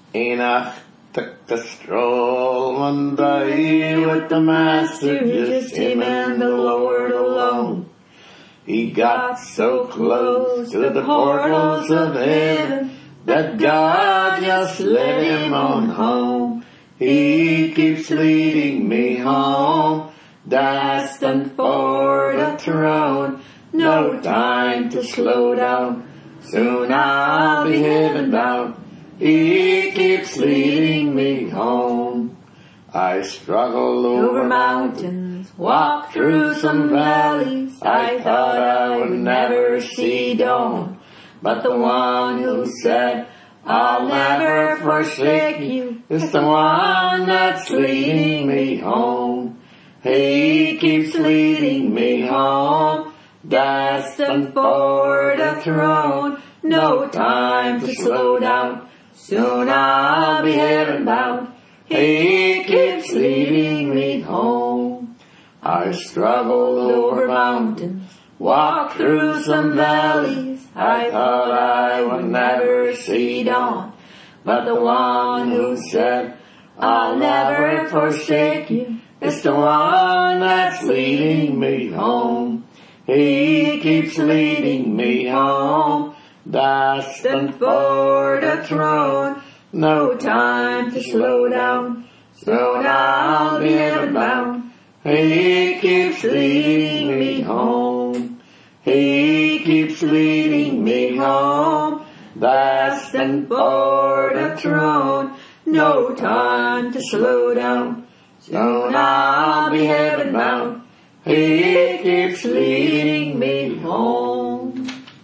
Enoch took a stroll one day with the Master, just him and the Lord alone. He got so close to the portals of heaven that God just led him on home. He keeps leading me home, destined for the throne. No time to slow down, soon I'll be heaven bound. He keeps leading me home. I struggled over mountains, walked through some valleys. I thought I would never see dawn, but the one who said, I'll never forsake you, is the one that's leading me home. He keeps leading me home, destined for the throne. No time to slow down, soon I'll be heaven bound. He keeps leading me home. I struggled over mountains, walked through some valleys. I thought I would never see dawn, but the one who said, I'll never forsake you, is the one that's leading me home. He keeps leading me home, destined for the throne. No time to slow down, soon I'll be heaven bound. He keeps leading me home. He keeps leading me home, destined for the throne. No time to slow down, soon I'll be heaven bound. He keeps leading me home.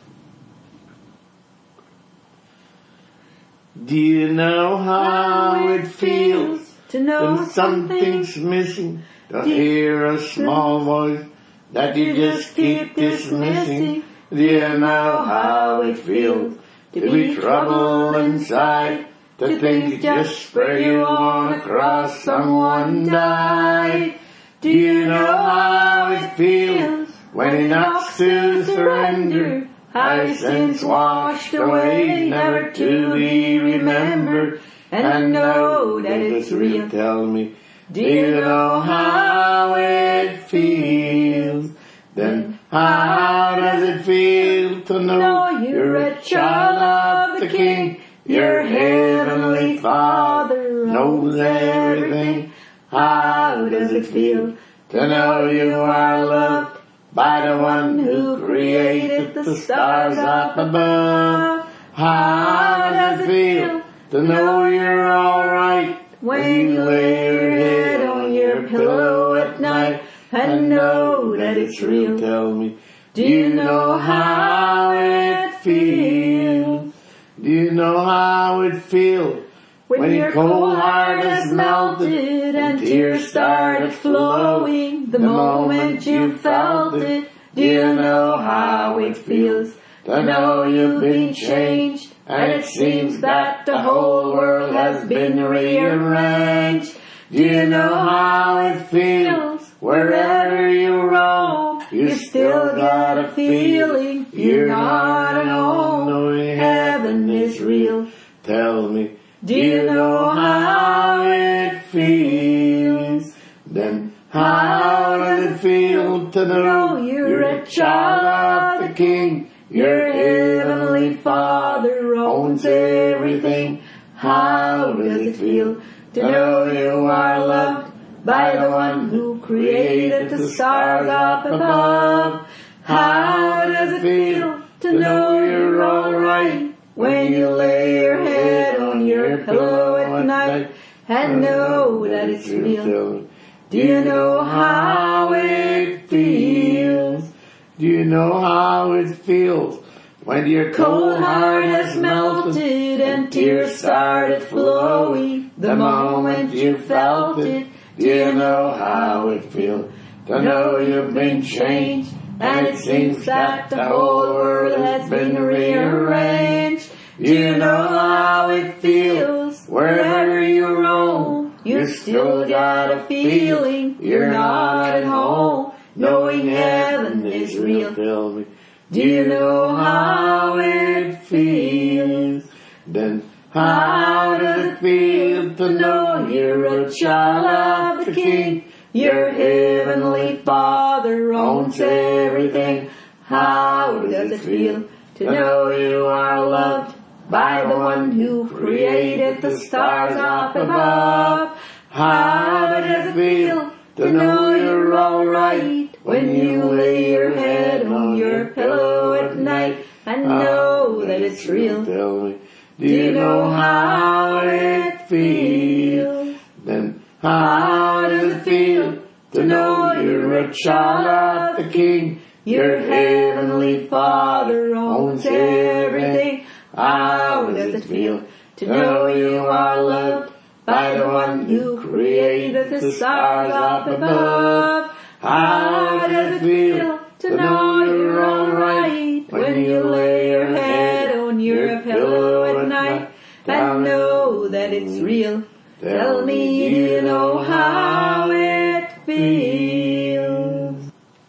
Do you know how it feels to know when something's missing? To hear a small voice that you just keep dismissing. Do you know how it feels to be troubled inside? To think just where you want to cross, someone died. Do you know how it feels when he knocks to surrender? High sins washed away, never to be remembered, and know that it's real. Tell me, do you know how it feels? Then how does it feel to know you're a child of the King? Your heavenly Father knows everything. How does it feel to know you are loved by the one who created the stars up above? How does it feel to know you're alright when you lay your head on your pillow at night and know that it's real? Tell me, do you know how it feels? Do you know how it feels when your cold heart has melted and tears started flowing the moment you felt it? Do you know how it feels to know you've been changed and it seems that the whole world has been rearranged? Do you know how it feels wherever you roam? You still got a feeling you're not alone, knowing heaven is real. Tell me, do you know how it feels? Then how does it feel to know you're a child of the King? Your heavenly Father owns everything. How does it feel to know you are loved by the one who created the stars up above? How does it feel to know you're alright when you lay your head on your pillow at night and know that it's real? Do you know how it feels? Do you know how it feels when your cold heart has melted and tears started flowing the moment you felt it? Do you know how it feels to know you've been changed and it seems that the whole world has been rearranged? Do you know how it feels wherever you roam? You still got a feeling you're not at home, knowing heaven is real. Tell me, do you know how it feels? Then How does it feel to know you're a child of the King? Your heavenly Father owns everything. How does it feel to know you are loved by the one who created the stars up above? How does it feel to know you're alright when you lay your head on your pillow at night and know that it's real? Tell me, do you know how it feels? Then how does it feel to know you're a child of the King? Your heavenly Father owns everything. How does it feel to know you are loved by the one who created the stars up above? How does it feel to know you're alright when you lay your head on your pillow at night and know that it's real? Tell me, do you know how it feels?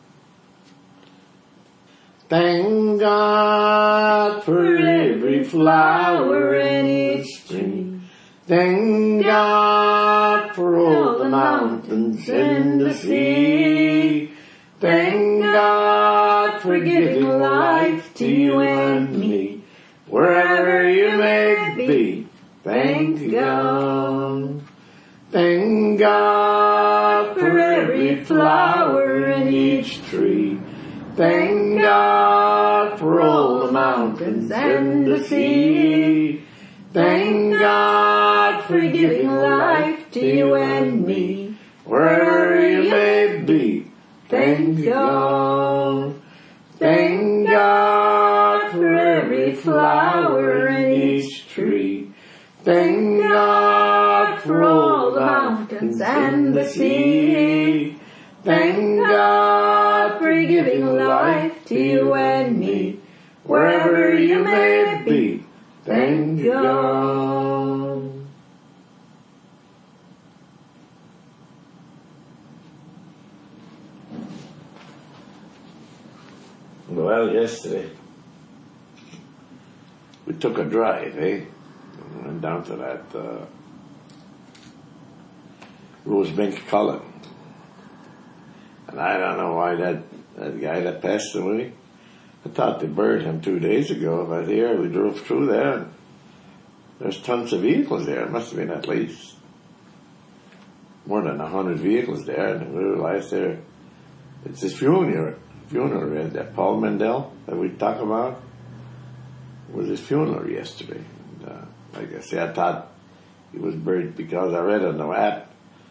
Thank God for every flower in each tree. Thank God for all the mountains and the sea. Thank God for giving life to you and me, wherever you may be. Thank God. Thank God for every flower in each tree. Thank God for all the mountains and the sea. Thank God for giving life to you and me, wherever you may be. Thank God. Thank God for every flower in each tree. Thank God for all the mountains and the sea. Thank God for giving life to you and me, wherever you may be. Thank God. Well, yesterday we took a drive, went down to that Rosebank Cullen. And I don't know why that guy that passed away, I thought they buried him 2 days ago, but here we drove through there and there's tons of vehicles there. It must have been at least more than 100 vehicles there, and we realized there it's his funeral that Paul Mendel that we talk about was his funeral yesterday. And, like I said, I thought he was buried because I read on the app,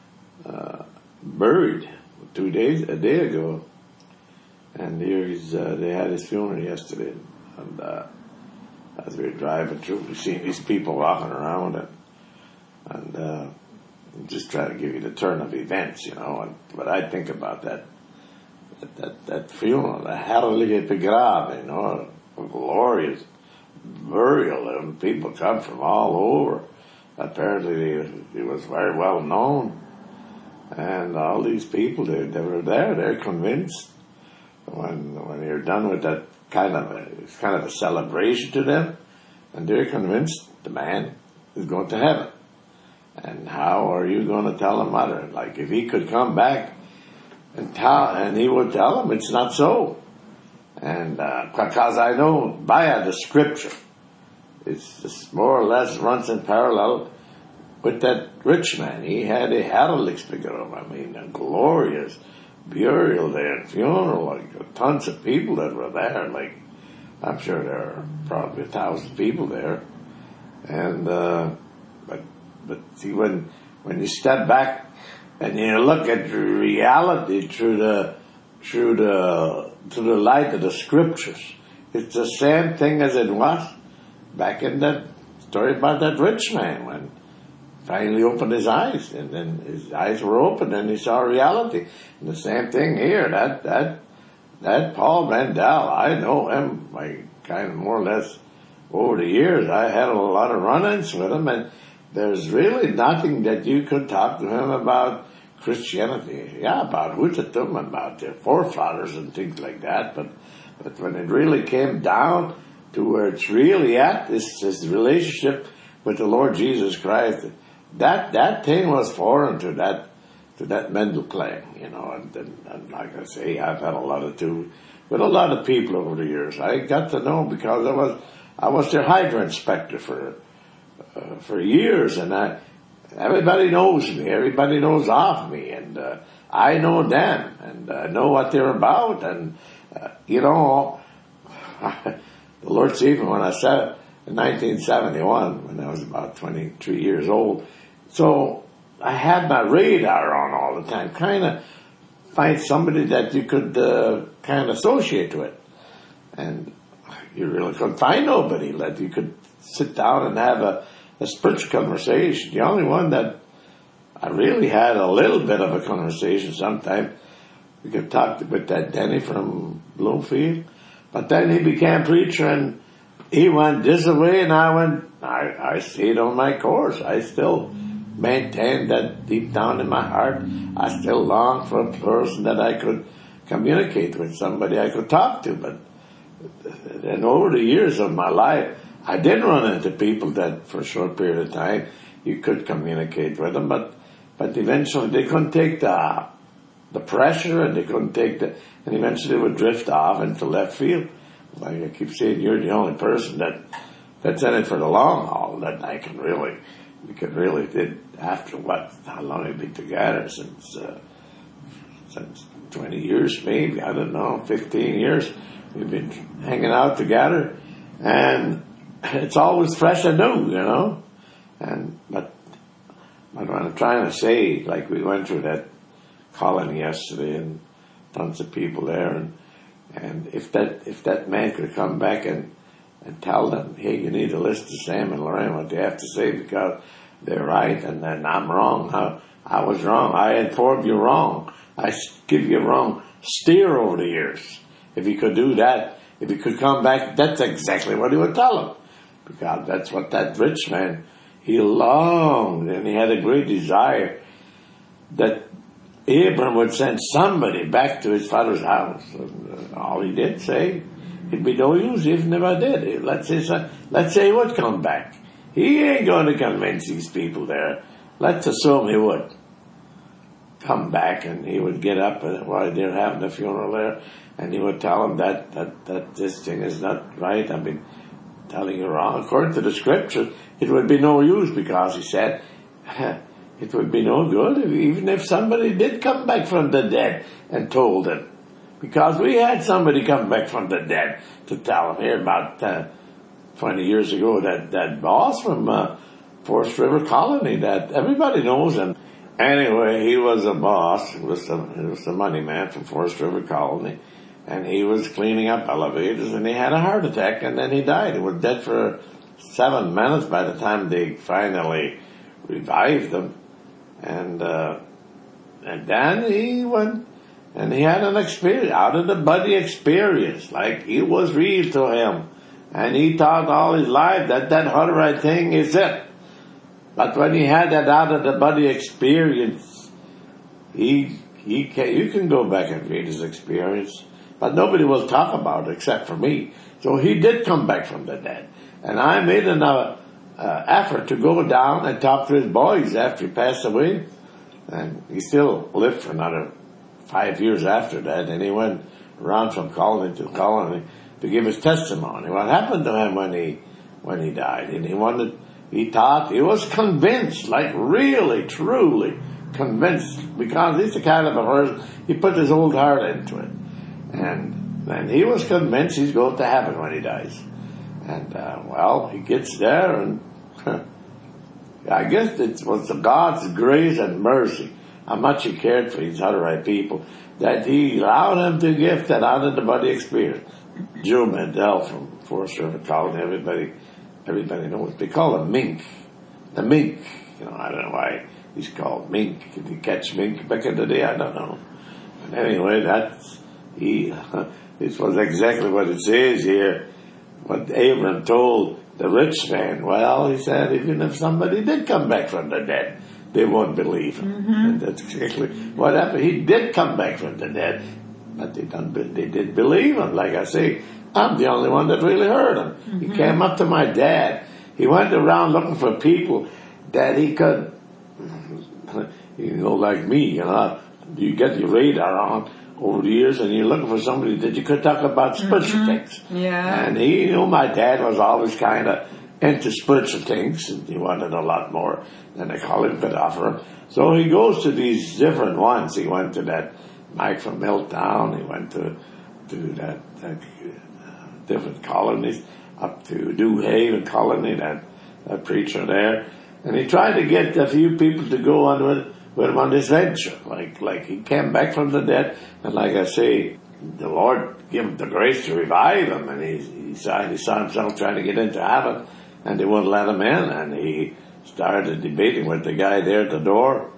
buried a day ago, and here they had his funeral yesterday, and as we were driving through, we seen these people walking around, and just trying to give you the turn of events, and what I think about that funeral, the Herrliche Begrab, a glorious burial, and people come from all over. Apparently he was very well known. And all these people, they were there. They're convinced when you're done with that it's kind of a celebration to them, and they're convinced the man is going to heaven. And how are you going to tell him other? Like if he could come back and he would tell him it's not so. And because I know by the scripture, it's just more or less runs in parallel with that rich man. He had a herrlich begraven, a glorious burial there and funeral, like tons of people that were there. Like I'm sure there are probably 1,000 people there. And but see, when you step back and you look at reality through the light of the scriptures, it's the same thing as it was back in that story about that rich man when finally opened his eyes, and then his eyes were opened and he saw reality. And the same thing here, that Paul Mendel, I know him, kind of more or less over the years. I had a lot of run-ins with him, and there's really nothing that you could talk to him about Christianity. Yeah, about Huttetum, about their forefathers and things like that, but when it really came down to where it's really at, this relationship with the Lord Jesus Christ, that thing was foreign to that mental claim, you know. And like I say, I've had a lot of too with a lot of people over the years. I got to know because I was their hydro inspector for years, and everybody knows me, everybody knows of me, and I know them, and I know what they're about, and you know, the Lord saved me when I said in 1971, when I was about 23 years old. So I had my radar on all the time, kind of find somebody that you could kind of associate with. And you really couldn't find nobody that you could sit down and have a spiritual conversation. The only one that I really had a little bit of a conversation sometimes, we could talk with that Denny from Bloomfield. But then he became preacher, and he went this way, and I stayed on my course. I still maintained that deep down in my heart, I still longed for a person that I could communicate with, somebody I could talk to. But then over the years of my life, I did run into people that for a short period of time you could communicate with them, but eventually they couldn't take the pressure, and they couldn't take and eventually they would drift off into left field. Like I keep saying, you're the only person that's in it for the long haul that we could really did after how long we've been together, since 20 years maybe, I don't know, 15 years we've been hanging out together, and it's always fresh and new, you know. But what I'm trying to say, like we went through that colony yesterday, and tons of people there, and if that man could come back and tell them, hey, you need to listen to Sam and Lorraine, what they have to say, because they're right, and then I'm wrong. I was wrong. I informed you wrong. I give you a wrong steer over the years. If he could do that, if he could come back, that's exactly what he would tell them. Because that's what that rich man, he longed, and he had a great desire that Abram would send somebody back to his father's house. And all he did say, it'd be no use even if I did. Let's say he would come back. He ain't going to convince these people there. Let's assume he would come back, and he would get up while they're having the funeral there, and he would tell them that this thing is not right. I've been telling you wrong. According to the scripture, it would be no use, because he said it would be no good even if somebody did come back from the dead and told him. Because we had somebody come back from the dead to tell him here about 20 years ago, that boss from Forest River Colony that everybody knows him. Anyway, he was a boss. He was the money man from Forest River Colony, and he was cleaning up elevators, and he had a heart attack, and then he died. He was dead for 7 minutes by the time they finally revived him, and then he went. And he had an experience, out of the body experience, like it was real to him. And he thought all his life that Hutterite thing is it. But when he had that out of the body experience, you can go back and read his experience, but nobody will talk about it except for me. So he did come back from the dead. And I made an effort to go down and talk to his boys after he passed away. And he still lived for another 5 years after that, and he went around from colony to colony to give his testimony. What happened to him when he died? And he was convinced, like really, truly convinced, because he's the kind of a person, he put his old heart into it. And he was convinced he's going to heaven when he dies. And, he gets there, and I guess it was God's grace and mercy, how much he cared for these Hutterite people, that he allowed him to give that out of the body experience. Joe Mandel from Forest River Colony, everybody knows. They call him Mink. The Mink. I don't know why he's called Mink. Did he catch mink back in the day? I don't know. But anyway, this was exactly what it says here. What Abram told the rich man. Well, he said, even if somebody did come back from the dead, they won't believe him. Mm-hmm. And that's exactly what happened. He did come back from the dead, but they did believe him. Like I say, I'm the only one that really heard him. Mm-hmm. He came up to my dad. he went around looking for people that he could, like me, you get your radar on over the years and you're looking for somebody that you could talk about spiritual things. Yeah. And my dad was always kind of into spiritual things, and he wanted a lot more than the college could offer him. So he goes to these different ones. He went to that Mike from Milltown. He went to that different colonies, up to New Haven colony, that preacher there. And he tried to get a few people to go on with him on this venture. Like he came back from the dead, and like I say, the Lord gave him the grace to revive him, and he saw himself trying to get into heaven, and they wouldn't let him in, and he started debating with the guy there at the door.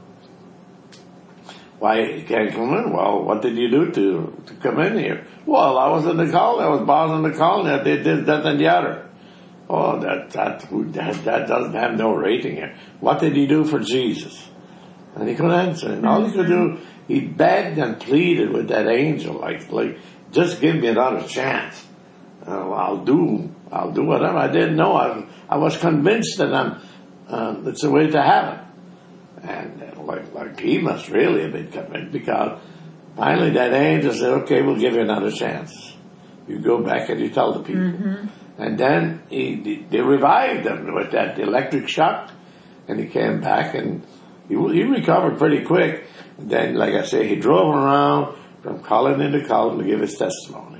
Why he can't come in? Well, what did you do to come in here? Well, I was in the colony. I was bossing the colony. I did this, that, and the other. Oh, that doesn't have no rating here. What did he do for Jesus? And he couldn't answer. And all he could do, he begged and pleaded with that angel, like, just give me another chance. I'll do whatever. I didn't know. I was convinced that it's the way to heaven. And like he must really have been convinced, because finally that angel said, okay, we'll give you another chance. You go back and you tell the people. Mm-hmm. And then they revived him with that electric shock, and he came back and he recovered pretty quick. And then, like I say, he drove around from colony to colony to give his testimony.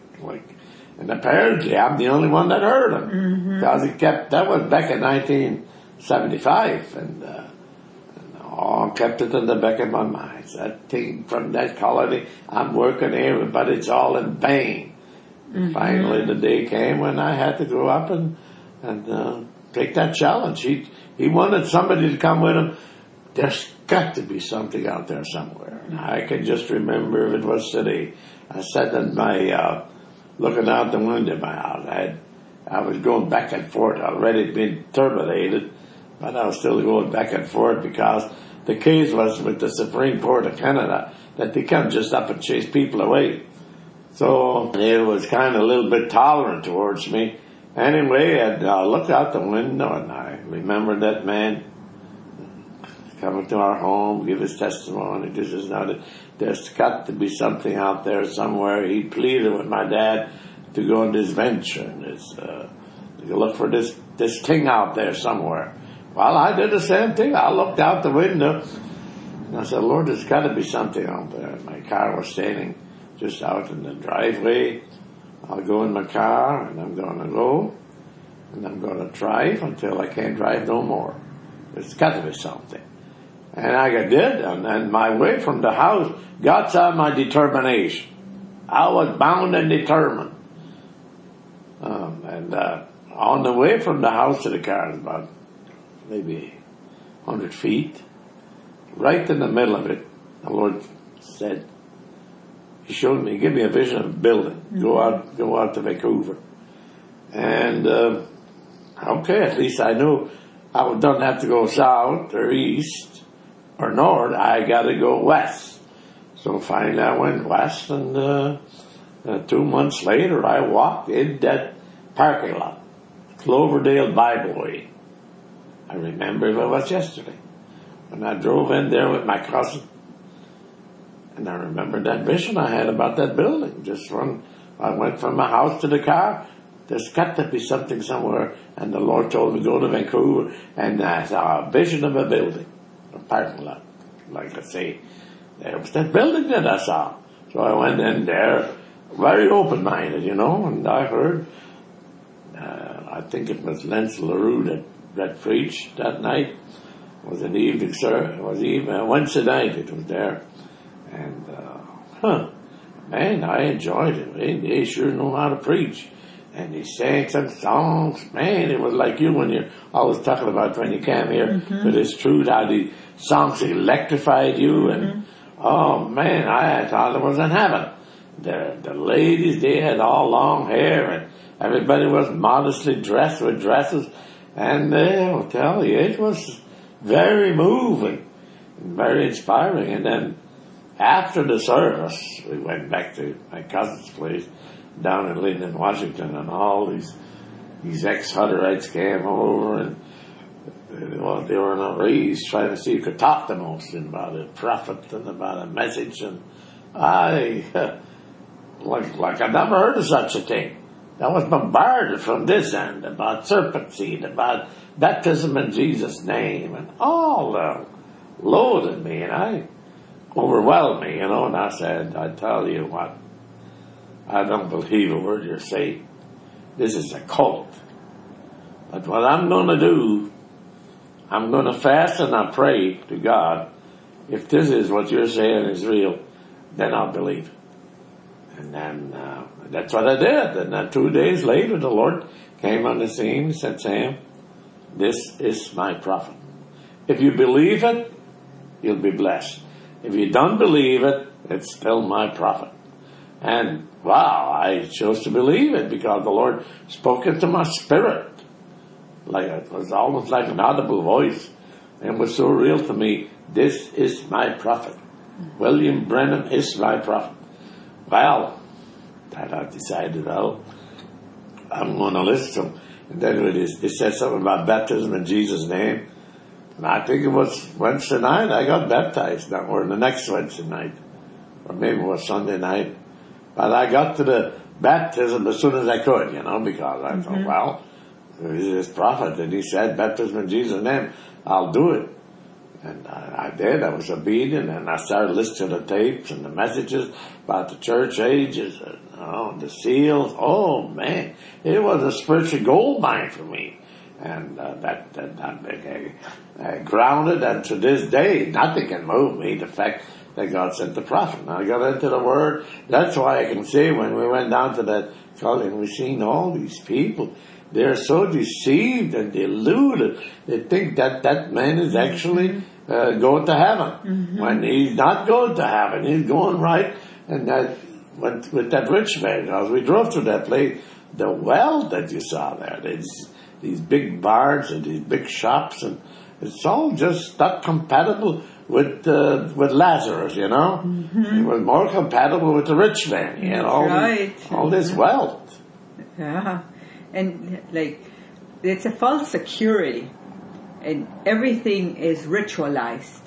And apparently I'm the only one that heard him, because that was back in 1975, and kept it in the back of my mind. That thing from that colony, I'm working here, but it's all in vain. Mm-hmm. Finally, the day came when I had to go up and take that challenge. He wanted somebody to come with him. There's got to be something out there somewhere. And I can just remember if it was today. I sat in my looking out the window of my house. I was going back and forth. I'd already been terminated, but I was still going back and forth, because the case was with the Supreme Court of Canada that they can't just up and chase people away. So it was kind of a little bit tolerant towards me. Anyway, I looked out the window and I remembered that man coming to our home, give his testimony. This is not it. There's got to be something out there somewhere. He pleaded with my dad to go on this venture and to look for this thing out there somewhere. Well, I did the same thing. I looked out the window and I said, Lord, there's got to be something out there. My car was standing just out in the driveway. I'll go in my car and I'm going to go and I'm going to drive until I can't drive no more. There's got to be something. And I did, and my way from the house, God saw my determination. I was bound and determined. On the way from the house to the car, about maybe 100 feet, right in the middle of it, the Lord said, He showed me, give me a vision of a building. Go out to Vancouver. And, okay, at least I knew I don't have to go south or east or north. I got to go west. So finally I went west, and 2 months later I walked in that parking lot, Cloverdale Bible Way. I remember it was yesterday when I drove in there with my cousin. And I remember that vision I had about that building. Just when I went from my house to the car, there's got to be something somewhere. And the Lord told me to go to Vancouver, and I saw a vision of a building, a parking lot. Like I say, there was that building that I saw. So I went in there, very open-minded, and I heard, I think it was Lance LaRue that preached that night. It was an evening, sir. It was Wednesday night it was there. And, man, I enjoyed it. They sure know how to preach. And he sang some songs. Man, it was like you when you're always talking about when you came here. But it's true how the songs electrified you. And, oh, man, I thought I was in heaven. The ladies, they had all long hair, and everybody was modestly dressed with dresses. And I'll tell you, it was very moving and very inspiring. And then after the service, we went back to my cousin's place down in Linden, Washington, and all these these ex-Hutterites came over and they were in a race trying to see who could talk the most about a prophet and about a message, and I like I never heard of such a thing. I was bombarded from this end about serpent seed, about baptism in Jesus' name, and all loaded me, and overwhelmed me, and I said, I tell you what, I don't believe a word you're saying. This is a cult. But what I'm going to do, I'm going to fast and I pray to God. If this is what you're saying is real, then I'll believe it. And then that's what I did. And then 2 days later, the Lord came on the scene and said, Sam, this is my prophet. If you believe it, you'll be blessed. If you don't believe it, it's still my prophet. And wow, I chose to believe it because the Lord spoke into my spirit. Like it was almost like an audible voice. And it was so real to me. This is my prophet. William Brennan is my prophet. Well, that I decided, I'm going to listen to him. And then when they said something about baptism in Jesus' name, and I think it was Wednesday night, I got baptized, or the next Wednesday night, or maybe it was Sunday night. But I got to the baptism as soon as I could, because I thought, well, he's this prophet, and he said, baptism in Jesus' name, I'll do it. And I did. I was obedient, and I started listening to the tapes and the messages about the church ages, and the seals. Oh man, it was a spiritual gold mine for me, and that grounded. And to this day, nothing can move me. The fact that God sent the prophet. And I got into the Word. That's why I can say when we went down to that college, and we seen all these people. They're so deceived and deluded. They think that man is actually going to heaven. When he's not going to heaven, he's going right. And that went with that rich man. Because we drove through that place, the wealth that you saw there. These big bars and these big shops, and it's all just not compatible with Lazarus. It was more compatible with the rich man. All this wealth. Yeah. And it's a false security, and everything is ritualized.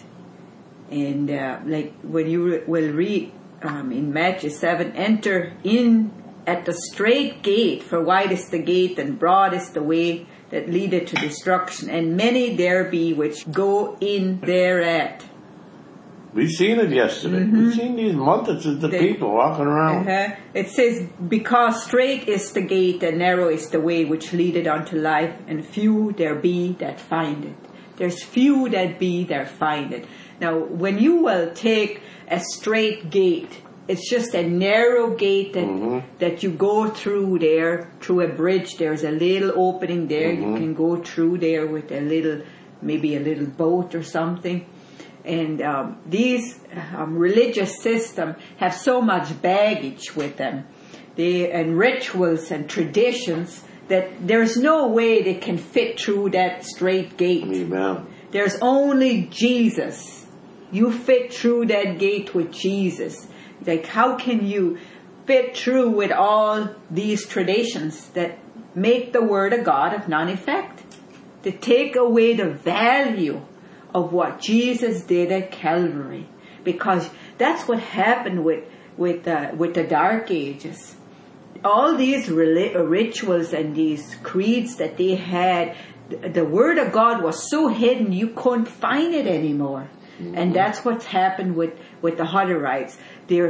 And when you will read in Matthew 7, enter in at the straight gate, for wide is the gate and broad is the way that leadeth to destruction, and many there be which go in thereat. We've seen it yesterday. We've seen these multitudes of people walking around. It says, because straight is the gate and narrow is the way which leadeth unto life, and few there be that find it. There's few that be that find it. Now, when you will take a straight gate, it's just a narrow gate that you go through there, through a bridge. There's a little opening there. You can go through there with maybe a little boat or something. And these religious systems have so much baggage with them, and rituals and traditions, that there's no way they can fit through that straight gate. Amen. There's only Jesus. You fit through that gate with Jesus. How can you fit through with all these traditions that make the Word of God of none effect? To take away the value of what Jesus did at Calvary, because that's what happened with the Dark Ages. All these rituals and these creeds that they had, the Word of God was so hidden you couldn't find it anymore. And that's what's happened with the Hutterites. They're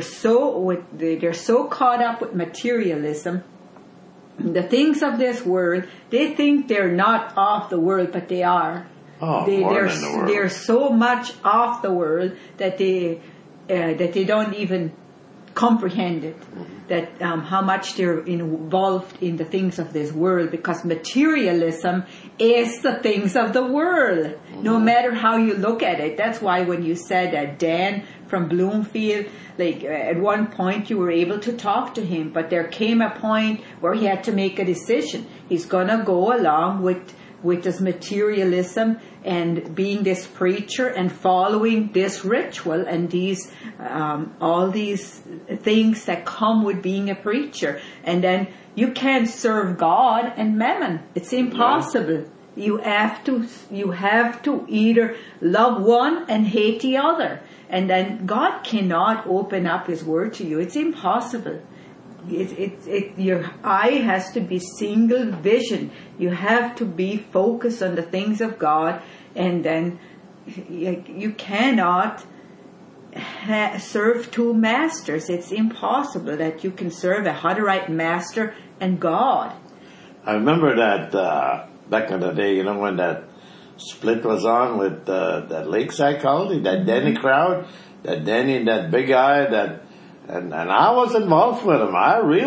so caught up with materialism, the things of this world. They think they're not of the world, but they are. They're so much off the world that they don't even comprehend it. That how much they're involved in the things of this world, because materialism is the things of the world. No matter how you look at it. That's why when you said that Dan from Bloomfield, at one point you were able to talk to him, but there came a point where he had to make a decision. He's gonna go along with with this materialism and being this preacher and following this ritual and these all these things that come with being a preacher. And then you can't serve God and mammon. It's impossible. You have to either love one and hate the other. And then God cannot open up His Word to you. It's impossible. Your eye has to be single vision. You have to be focused on the things of God, and then you cannot serve two masters. It's impossible that you can serve a Hutterite master and God. I remember that back in the day, when that split was on with that Lakeside Colony, that Denny crowd, that Denny and that big guy, and I was involved with him.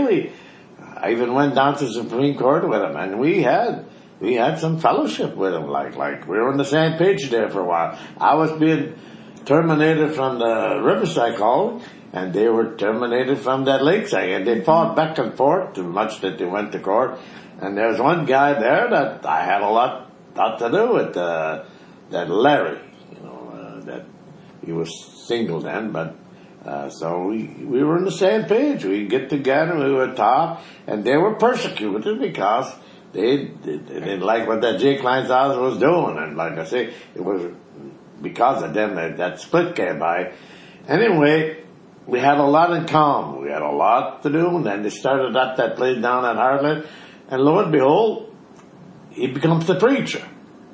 I even went down to the Supreme Court with him, and we had some fellowship with him. Like we were on the same page there for a while. I was being terminated from the Riverside Colony, and they were terminated from that Lakeside, and they fought back and forth too much that they went to court. And there's one guy there that I had a lot to do with, that Larry. That he was single then, but. So we were on the same page. We'd get together, we would talk, and they were persecuted because they didn't like what that Jake Kleinshauser was doing. And like I say, it was because of them that split came by. Anyway, we had a lot in common. We had a lot to do, and then they started up that place down at Heartland, and lo and behold, he becomes the preacher.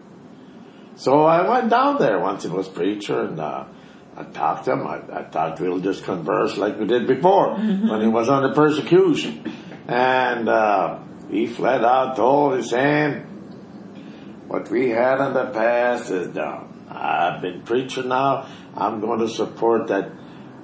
So I went down there once he was preacher, and I talked to him. I thought we'll just converse like we did before when he was under persecution. And he flat out told his saying, what we had in the past is done. I've been preaching now. I'm going to support that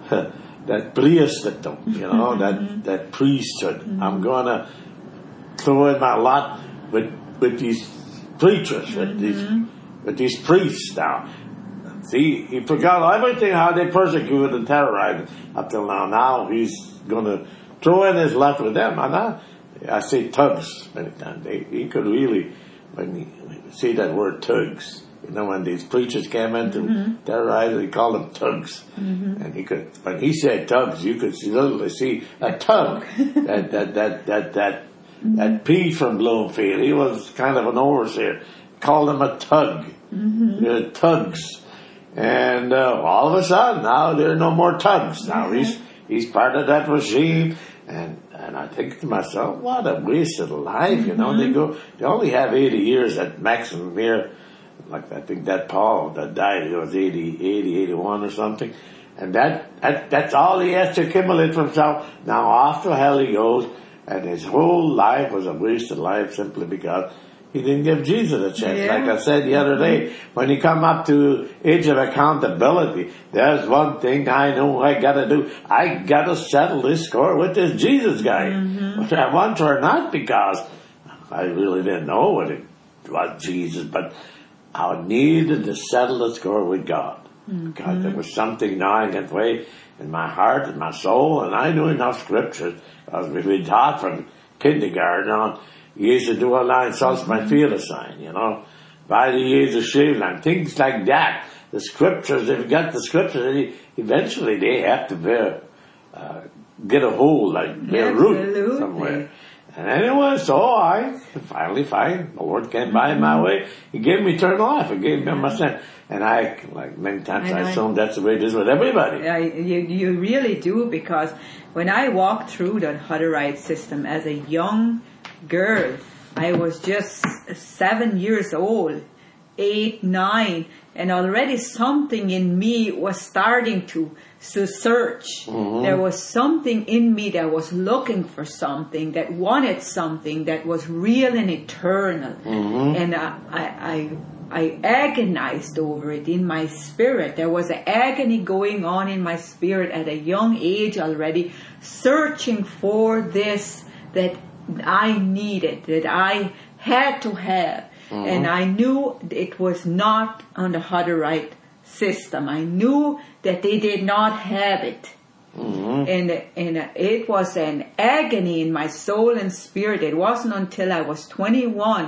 priesthood, that priesthood. I'm going to throw in my lot with these preachers, with these priests now. See, he forgot everything, how they persecuted and terrorized up till now. Now he's going to throw in his lot with them. And I say thugs many times. He could really, when you see that word thugs, when these preachers came in to terrorize, he called them thugs. And he could, when he said thugs, you could literally see a tug. that Pete from Bloomfield, he was kind of an overseer, called him a tug. Thugs. And all of a sudden, now there are no more thugs. Now he's part of that regime, and I think to myself, what a waste of life, They only have 80 years at maximum here. Like I think that Paul that died, he was 80, 81 or something, and that's all he has to accumulate for himself. Now off to hell he goes, and his whole life was a waste of life simply because he didn't give Jesus a chance. Yeah. Like I said the other day, when you come up to age of accountability, there's one thing I know I got to do. I got to settle this score with this Jesus guy. Whether I want to or not, because I really didn't know what it was Jesus, but I needed to settle the score with God. Because there was something gnawing its way in my heart and my soul, and I knew enough scriptures, because we've been taught from kindergarten on. You used to do a line, Salzman Field sign, by the years of Shaveland, things like that. The scriptures, if you got the scriptures, eventually they have to get a hold, bear root somewhere. And anyway, so I finally the Lord came by my way. He gave me eternal life. He gave me my sin. And I, like many times, I assume that's the way it is with everybody. You really do, because when I walked through the Hutterite system as a young girl, I was just 7 years old, 8, 9, and already something in me was starting to search. There was something in me that was looking for something, that wanted something that was real and eternal. And I agonized over it in my spirit. There was an agony going on in my spirit at a young age already, searching for this that I needed, that I had to have. And I knew it was not on the Hutterite system. I knew that they did not have it. And it was an agony in my soul and spirit. It wasn't until I was 21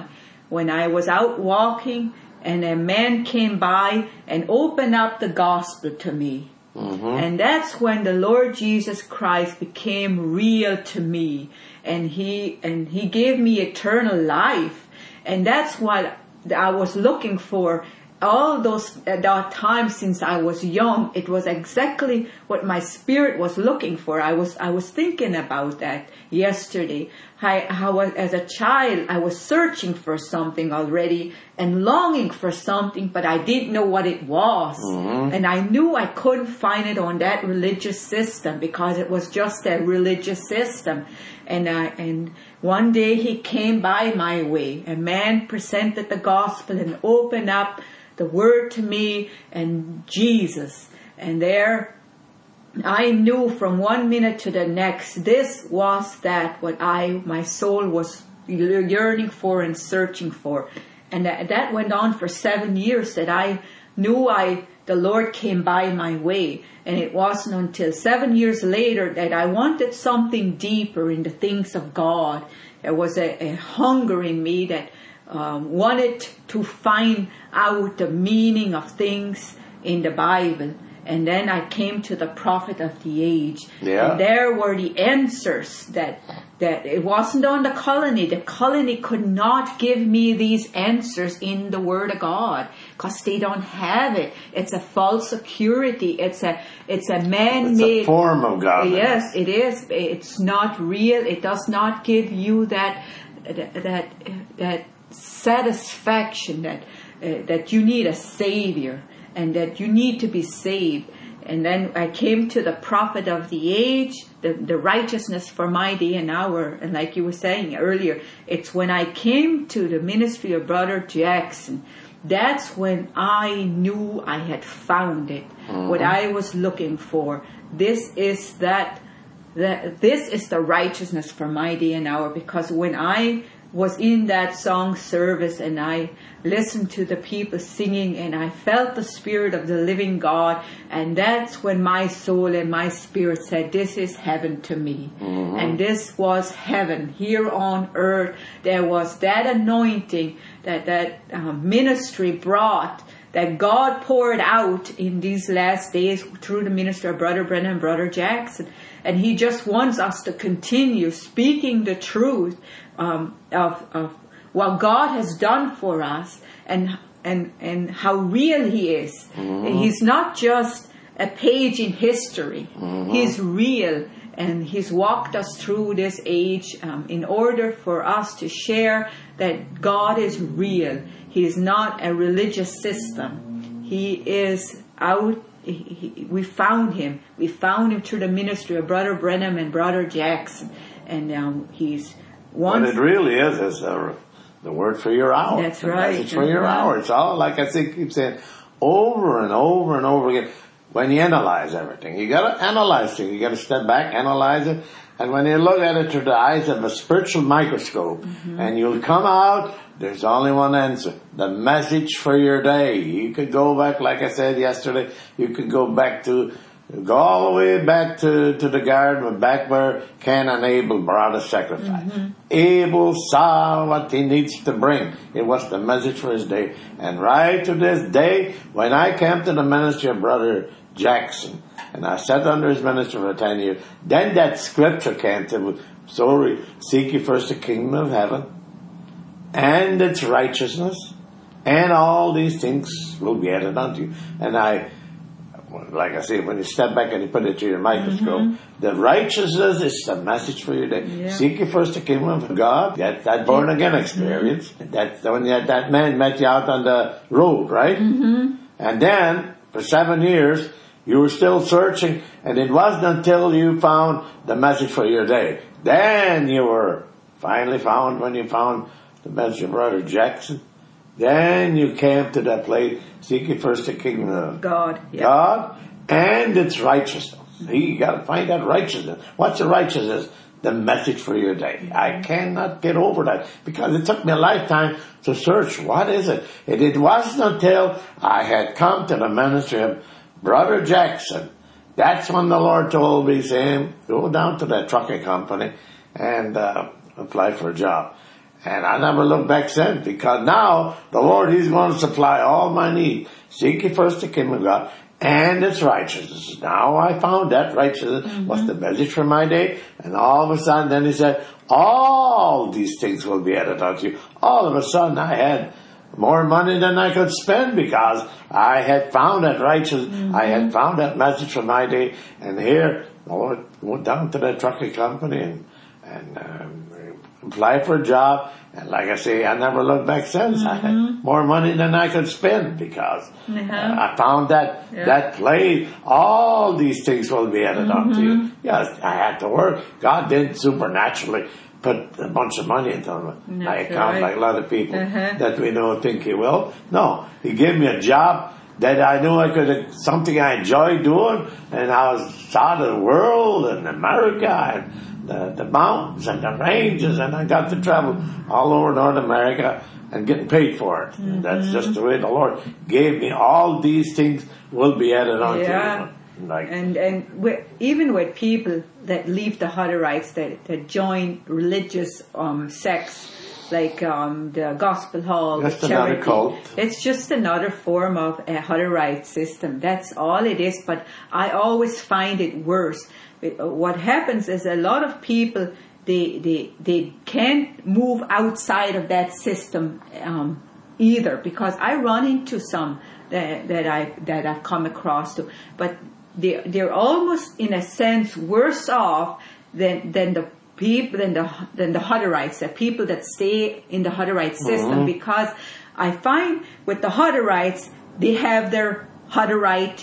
when I was out walking and a man came by and opened up the gospel to me. And that's when the Lord Jesus Christ became real to me, and he gave me eternal life. And that's what I was looking for all those times since I was young. It was exactly what my spirit was looking for. I was thinking about that yesterday. How as a child I was searching for something already and longing for something, but I didn't know what it was. And I knew I couldn't find it on that religious system because it was just a religious system. And one day he came by my way. A man presented the gospel and opened up the word to me and Jesus. And there I knew from one minute to the next, this was that what my soul was yearning for and searching for. And that went on for 7 years that I knew the Lord came by my way. And it wasn't until 7 years later that I wanted something deeper in the things of God. There was a hunger in me that wanted to find out the meaning of things in the Bible. And then I came to the prophet of the age. Yeah. And there were the answers that it wasn't on the colony. The colony could not give me these answers in the Word of God because they don't have it. It's a false security. It's a man-made. It's a form of God. Yes, it is. It's not real. It does not give you that satisfaction that you need a Savior and that you need to be saved. And then I came to the prophet of the age, the righteousness for my day and hour. And like you were saying earlier, it's when I came to the ministry of Brother Jackson, that's when I knew I had found it, what I was looking for. This is this is the righteousness for my day and hour, because when I was in that song service and I listened to the people singing and I felt the Spirit of the living God, and that's when my soul and my spirit said, this is heaven to me. And this was heaven here on earth. There was that anointing that ministry brought, that God poured out in these last days through the minister of Brother Brennan and Brother Jackson. And he just wants us to continue speaking the truth of what God has done for us and how real He is. He's not just a page in history. He's real, and He's walked us through this age in order for us to share that God is real. He is not a religious system. He is out. We found Him. We found Him through the ministry of Brother Brenham and Brother Jackson, and He's one. What it really is the word for your hour. That's right. It's for your hour. It's all, like I keep saying, over and over and over again. When you analyze everything, you got to analyze things. You got to step back, analyze it, and when you look at it through the eyes of a spiritual microscope, and you'll come out. There's only one answer. The message for your day. You could go back, like I said yesterday, you could go all the way back to the garden, back where Cain and Abel brought a sacrifice. Abel saw what he needs to bring. It was the message for his day. And right to this day, when I came to the ministry of Brother Jackson, and I sat under his ministry for 10 years, then that scripture came to me. So seek ye first the kingdom of heaven and its righteousness, and all these things will be added unto you. And like I say, when you step back and you put it through your microscope, the righteousness is the message for your day. Yeah. Seek ye first the kingdom of God. That born again experience. That's when that man met you out on the road, right? And then for 7 years you were still searching, and it wasn't until you found the message for your day. Then you were finally found when you found the message of Brother Jackson. Then you came to that place, seek ye first the kingdom of God and its righteousness. You got to find that righteousness. What's the righteousness? The message for your day. I cannot get over that because it took me a lifetime to search. What is it? It wasn't until I had come to the ministry of Brother Jackson. That's when the Lord told me, saying, go down to that trucking company and apply for a job. And I never looked back since, because now the Lord, He's going to supply all my needs. Seek ye first the kingdom of God and its righteousness. Now I found that righteousness was the message for my day. And all of a sudden, then He said, all these things will be added unto you. All of a sudden, I had more money than I could spend, because I had found that righteousness. I had found that message for my day. And here, the Lord went down to that trucking company and applied for a job. And like I say, I never looked back since. I had more money than I could spend, because I found that place. All these things will be added unto you. Yes, I had to work. God didn't supernaturally put a bunch of money into my account like a lot of people that we know think He will. No, He gave me a job that I knew I could, something I enjoyed doing, and I was out of the world and America and the mountains and the ranges, and I got to travel all over North America and getting paid for it. And that's just the way the Lord gave me. All these things will be added on to you. Like, even with people that leave the Hutterites, that join religious sects, like the Gospel Hall, just the another charity. cult. It's just another form of a Hutterite system. That's all it is. But I always find it worse. What happens is a lot of people, they can't move outside of that system either, because I run into some that I've come across to, but they're almost in a sense worse off than the people than the Hutterites, the people that stay in the Hutterite system, because I find with the Hutterites, they have their Hutterite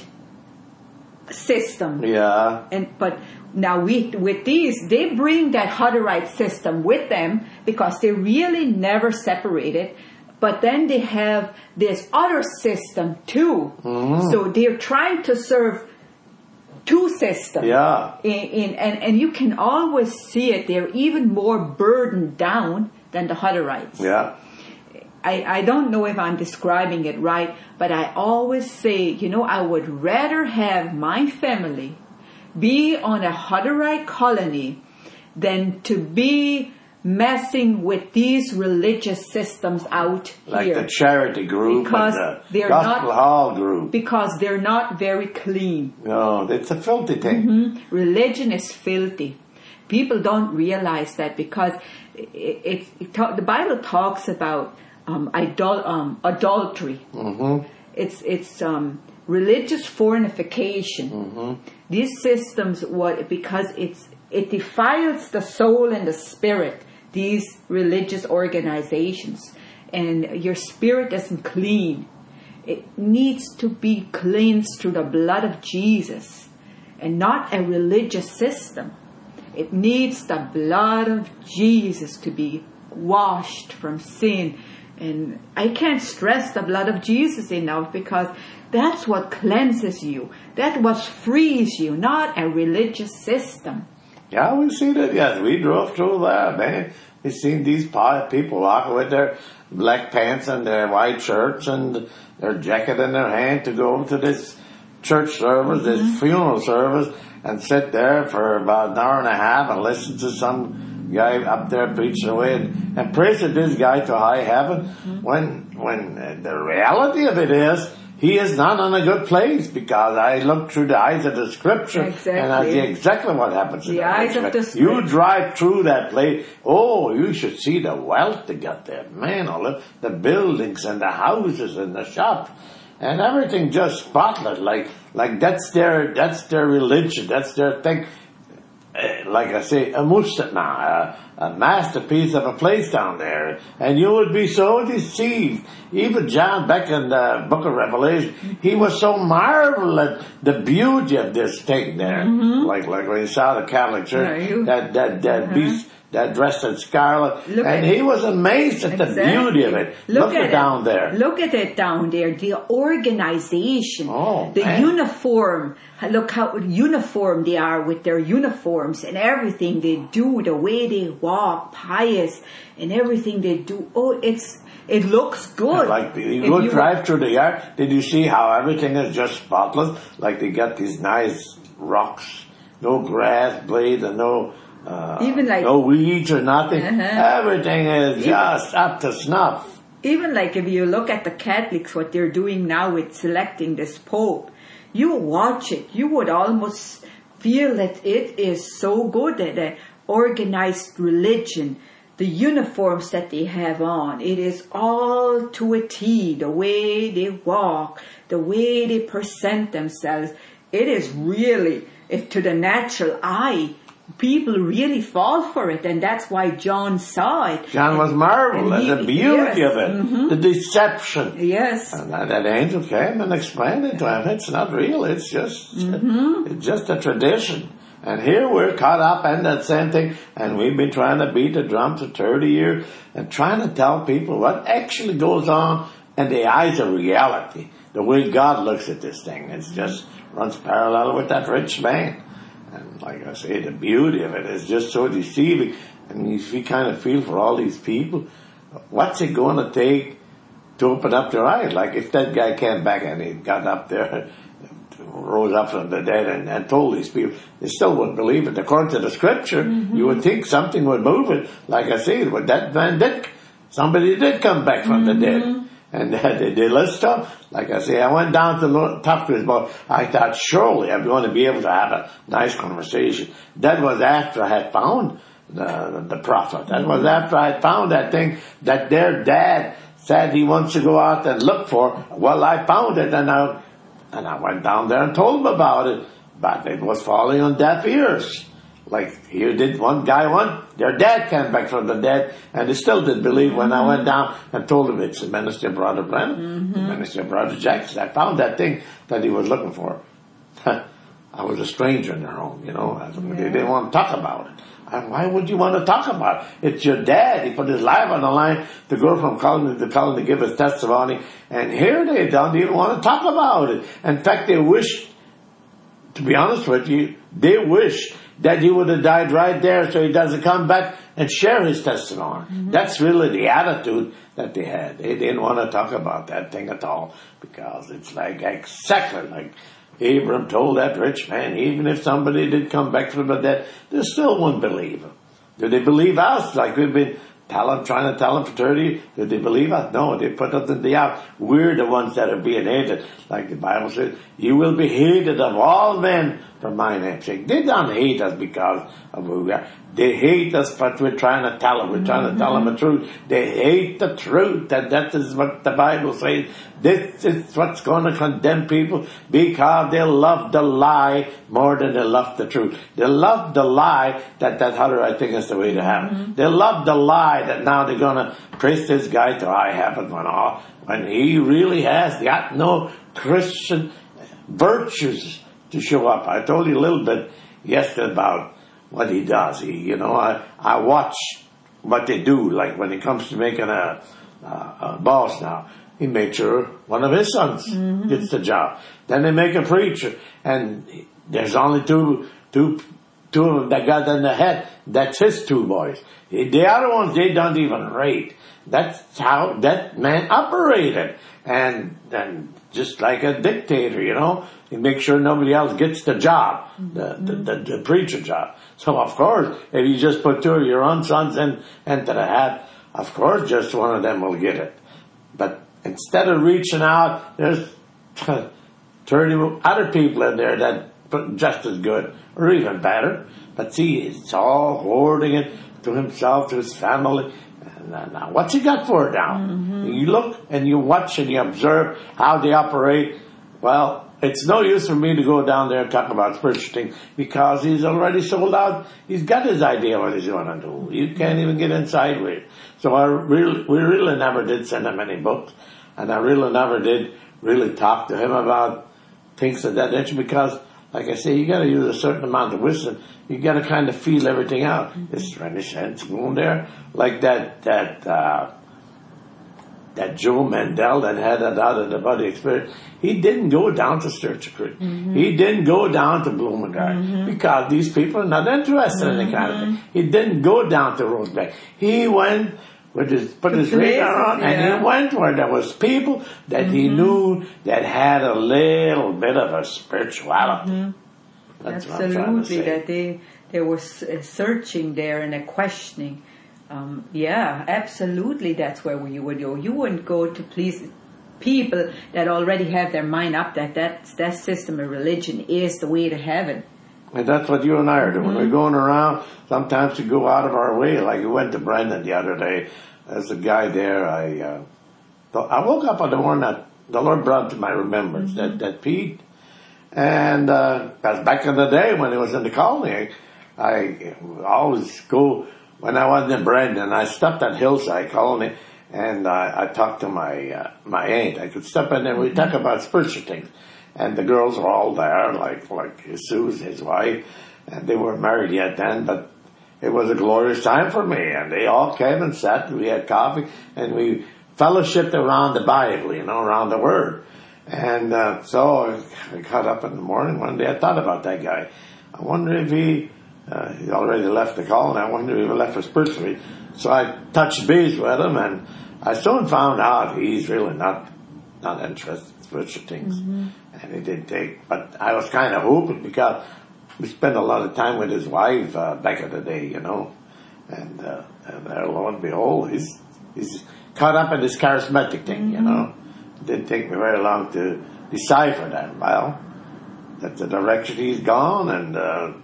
system. Yeah. But now with these, they bring that Hutterite system with them, because they really never separated. But then they have this other system too. So they're trying to serve two systems. Yeah. And you can always see it. They're even more burdened down than the Hutterites. Yeah. I don't know if I'm describing it right, but I always say, I would rather have my family be on a Hutterite colony than to be messing with these religious systems out like here. The charity group, because and they're the Gospel Hall group. Because they're not very clean. No, it's a filthy thing. Religion is filthy. People don't realize that, because the Bible talks about adultery. It's religious fornication. These systems, because it defiles the soul and the spirit, these religious organizations, and your spirit isn't clean. It needs to be cleansed through the blood of Jesus, and not a religious system. It needs the blood of Jesus to be washed from sin. And I can't stress the blood of Jesus enough, because that's what cleanses you. That's what frees you, not a religious system. Yeah, we see that. Yes, we drove through that, man. We seen these people walking with their black pants and their white shirts and their jacket in their hand to go over to this church service, this funeral service, and sit there for about an hour and a half and listen to some guy up there preaching away and praise this guy to high heaven, when the reality of it is, he is not in a good place, because I look through the eyes of the Scripture and I see exactly what happens in the eyes of the Scripture. You drive through that place, you should see the wealth they got there. Man, all the buildings and the houses and the shops and everything just spotless. Like that's their religion, that's their thing. Like I say, a masterpiece of a place down there. And you would be so deceived. Even John, back in the book of Revelation, he was so marveled at the beauty of this thing there. Like when he saw the Catholic Church, that beast that dressed in scarlet. He was amazed at the beauty of it. Look at it down there. Look at it down there. The organization, the uniform. Look how uniform they are with their uniforms and everything they do, the way they walk, pious, and everything they do. It looks good. Like you go drive through the yard. Did you see how everything is just spotless? Like they got these nice rocks, no grass blades and no Even like no weeds or nothing. Everything is just up to snuff. Even like if you look at the Catholics, what they're doing now with selecting this Pope, you watch it, you would almost feel that it is so good that the organized religion, the uniforms that they have on, it is all to a T, the way they walk, the way they present themselves. It is really, if to the natural eye, people really fall for it, and that's why John saw it. John was marveled at the beauty of it, the deception. Yes. And that angel came and explained it to him. It's not real, it's just a tradition. And here we're caught up in that same thing, and we've been trying to beat the drum for 30 years and trying to tell people what actually goes on in the eyes of reality. The way God looks at this thing, it just runs parallel with that rich man. And like I say, the beauty of it is just so deceiving. And you kind of feel for all these people, what's it going to take to open up their eyes? Like if that guy came back and he got up there, rose up from the dead and told these people, they still wouldn't believe it. According to the scripture, you would think something would move it. Like I say, but that man did. Somebody did come back from the dead. And they list up. Like I say, I went down to the top of his boat. I thought, surely I'm going to be able to have a nice conversation. That was after I had found the prophet. That was after I had found that thing that their dad said he wants to go out and look for. Well, I found it, and I went down there and told him about it. But it was falling on deaf ears. Like here did one guy, their dad came back from the dead, and they still didn't believe when I went down and told him it's the minister of Brother Brennan, the minister of Brother Jackson. I found that thing that he was looking for. I was a stranger in their home, They didn't want to talk about it. And why would you want to talk about it? It's your dad. He put his life on the line to go from colony to colony to give his testimony, and here they didn't want to talk about it. In fact, they wished, to be honest with you, they wish that he would have died right there so he doesn't come back and share his testimony. That's really the attitude that they had. They didn't want to talk about that thing at all, because it's like exactly like Abram told that rich man, even if somebody did come back from the dead, they still wouldn't believe him. Do they believe us like we've been trying to tell them for 30? Did they believe us? No, they put us in the out. We're the ones that are being hated. Like the Bible says, you will be hated of all men for my name's sake. They don't hate us because of who we are. They hate us, but we're trying to tell them. We're trying to tell them the truth. They hate the truth, and that is what the Bible says. This is what's going to condemn people, because they love the lie more than they love the truth. They love the lie that other, I think, is the way to heaven. They love the lie that now they're going to praise this guy to high heaven when he really has got no Christian virtues to show up. I told you a little bit yesterday about what he does. I watch what they do, like when it comes to making a boss now. He made sure one of his sons gets the job. Then they make a preacher, and there's only two of them that got in the head. That's his two boys. The other ones, they don't even rate. That's how that man operated. And just like a dictator, he makes sure nobody else gets the job, the preacher job. So of course, if you just put two of your own sons into the hat, of course just one of them will get it. But instead of reaching out, there's 30 other people in there that put just as good or even better. But see, it's all hoarding it to himself, to his family. Now, what's he got for it now? You look and you watch and you observe how they operate. Well, it's no use for me to go down there and talk about spiritual things, because he's already sold out. He's got his idea what he's going to do. You can't even get inside with it. So we really never did send him any books, and I really never did really talk to him about things of that nature, because, like I say, you got to use a certain amount of wisdom. You got to kind of feel everything out. Is there any sense going there? Like that Joe Mandel that had that out of the body experience. He didn't go down to Sturgeon Creek. He didn't go down to Bloomingdale because these people are not interested in the kind of thing. He didn't go down to Rosebeck. He went put his radar on, and he went where there was people that he knew that had a little bit of a spirituality. That's what I'm trying to say. That there was a searching there and a questioning. Yeah, absolutely. That's where you would go. You wouldn't go to please people that already have their mind up that system of religion is the way to heaven. And that's what you and I are doing. We're going around. Sometimes we go out of our way. Like we went to Brendan the other day. There's a guy there. I woke up on the morning that the Lord brought to my remembrance that Pete. And because back in the day when he was in the colony, I always go, when I was in Brendan, I stopped at Hillside Colony, and I talked to my aunt. I could step in there and we talk about spiritual things. And the girls were all there, like Jesus, his wife, and they weren't married yet then, but it was a glorious time for me. And they all came and sat, and we had coffee, and we fellowshiped around the Bible, around the Word. And so I got up in the morning one day, I thought about that guy. I wonder if he already left the colony, I wonder if he left for spiritually. So I touched base with him, and I soon found out he's really not interested in spiritual things. And he didn't take, but I was kind of hoping because we spent a lot of time with his wife back in the day, and there, lo and behold, he's caught up in this charismatic thing, It didn't take me very long to decipher that. Well, that's the direction he's gone, and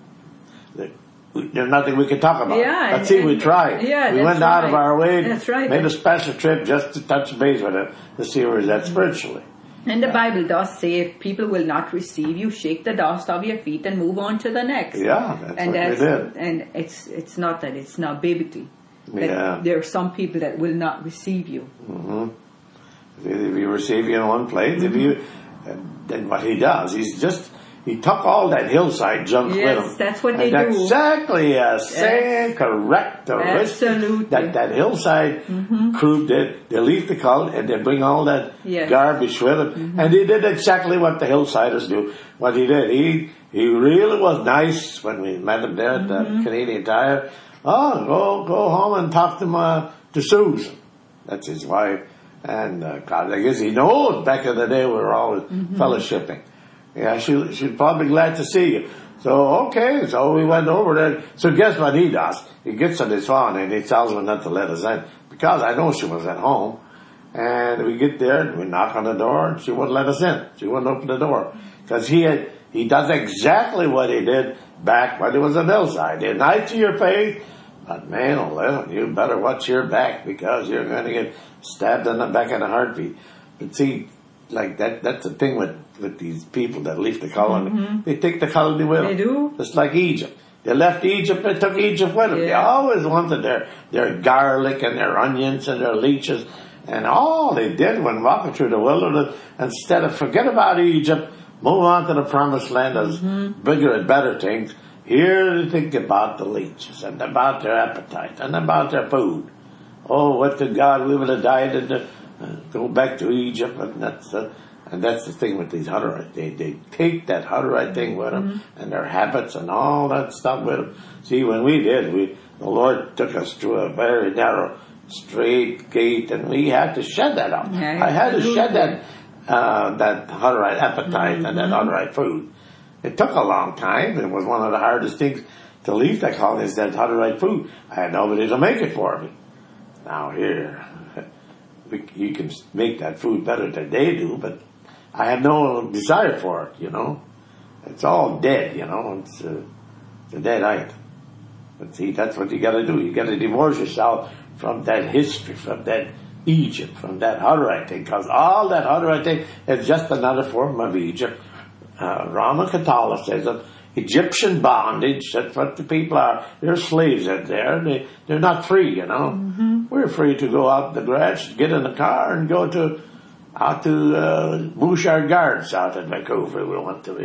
there's nothing we can talk about. Yeah, but see, we tried. Yeah, we went out of our way, that's right. made a special trip just to touch base with him to see where he's at spiritually. And the Bible does say if people will not receive you, shake the dust off your feet and move on to the next. Yeah, that's what they did. And it's not that it's not biblically. Yeah. There are some people that will not receive you. If you receive you in one place, then what he does, he took all that Hillside junk with him. Yes, that's what they do. Exactly the same characteristic that Hillside crew did. They leave the cult and they bring all that garbage with them. And he did exactly what the Hillsiders do. What he did, he really was nice when we met him there at the Canadian Tire. Oh, go home and talk to Susan. That's his wife. And I guess he knows back in the day we were always fellowshipping. Yeah, she'd probably glad to see you. So, okay, so we went over there. So guess what he does? He gets on his phone and he tells her not to let us in. Because I know she was at home. And we get there and we knock on the door and she wouldn't let us in. She wouldn't open the door. Because he does exactly what he did back when he was at Hillside. He denied to your faith. But man, 11, you better watch your back because you're going to get stabbed in the back in a heartbeat. But see, like that's the thing with these people that leave the colony. They take the colony with them. They do. Just like Egypt. They left Egypt and took Egypt with them. Yeah. They always wanted their garlic and their onions and their leeches. And all they did when walking through the wilderness, instead of forget about Egypt, move on to the promised land as bigger and better things, here they think about the leeches and about their appetite and about their food. Oh, what to God, we would have died and go back to Egypt. And that's the thing with these Hutterites. They take that Hutterite thing with them and their habits and all that stuff with them. See, when we did, the Lord took us through a very narrow, straight gate, and we had to shed that out. Yeah, I had to shed that Hutterite appetite and that Hutterite food. It took a long time. It was one of the hardest things to leave that colony is that Hutterite food. I had nobody to make it for me. Now here, you can make that food better than they do, but I had no desire for it, It's all dead, It's a dead item. But see, that's what you gotta do. You gotta divorce yourself from that history, from that Egypt, from that Hutterite thing, because all that Hutterite thing is just another form of Egypt. Roman Catholicism, Egyptian bondage, that's what the people are. They're slaves out there. They're not free, We're free to go out the garage, get in the car, and go out to Bouchard Gardens out in Vancouver. We want to,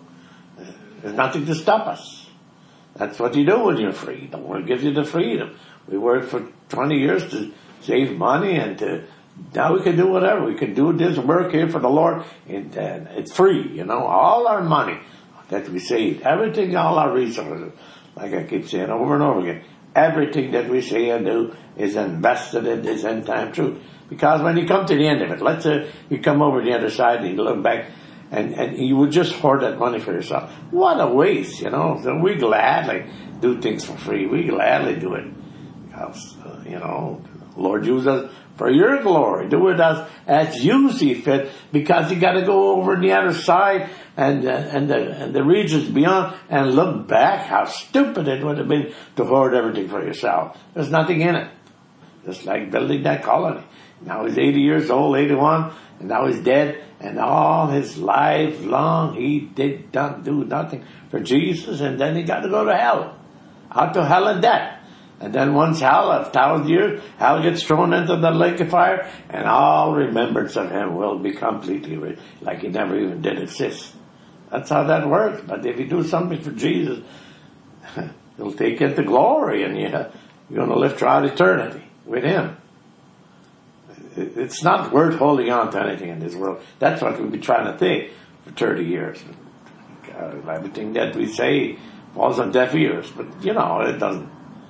There's nothing to stop us. That's what you do when you're free. The Lord gives you the freedom. We worked for 20 years to save money and now we can do whatever. We can do this work here for the Lord, and it's free, all our money that we save, everything, all our resources, like I keep saying over and over again, everything that we say and do is invested in this end time truth. Because when you come to the end of it, let's say you come over the other side and you look back and you would just hoard that money for yourself. What a waste, you know. So we gladly do things for free. We gladly do it. Because, you know, Lord, use us for your glory. Do it as you see fit, because you got to go over on the other side and the regions beyond and look back how stupid it would have been to hoard everything for yourself. There's nothing in it. Just like building that colony. Now he's 80 years old, 81, and now he's dead, and all his life long he did not do nothing for Jesus, and then he got to go to hell. Out to hell and death. And then once hell, 1,000 years, hell gets thrown into the lake of fire, and all remembrance of him will be completely like he never even did exist. That's how that works. But if you do something for Jesus, he'll take you to glory, and you're going to live throughout eternity with him. It's not worth holding on to anything in this world. That's what we've been trying to think for 30 years. Everything that we say falls on deaf ears, but you know, it doesn't.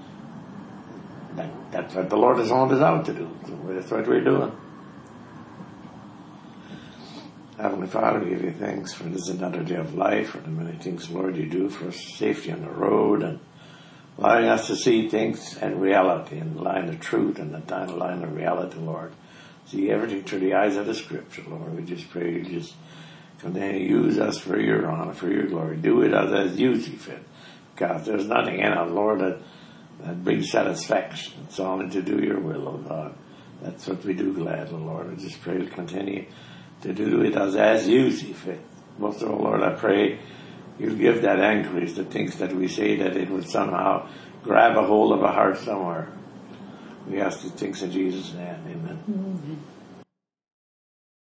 That's what the Lord has wanted us out to do. That's what we're doing. Heavenly Father, we give you thanks for this another day of life, for the many things, Lord, you do for safety on the road, and allowing us to see things in reality, in the line of truth, and the line of reality, Lord. See everything through the eyes of the Scripture, Lord. We just pray you just continue to use us for your honor, for your glory. Do it as you see fit. God, there's nothing in it, Lord, that brings satisfaction. It's only to do your will, oh God. That's what we do gladly, Lord. I just pray to continue to do it as you see fit. Most of all, Lord, I pray you'll give that increase, the things that we say, that it would somehow grab a hold of a heart somewhere. We ask these things in Jesus' name. Amen.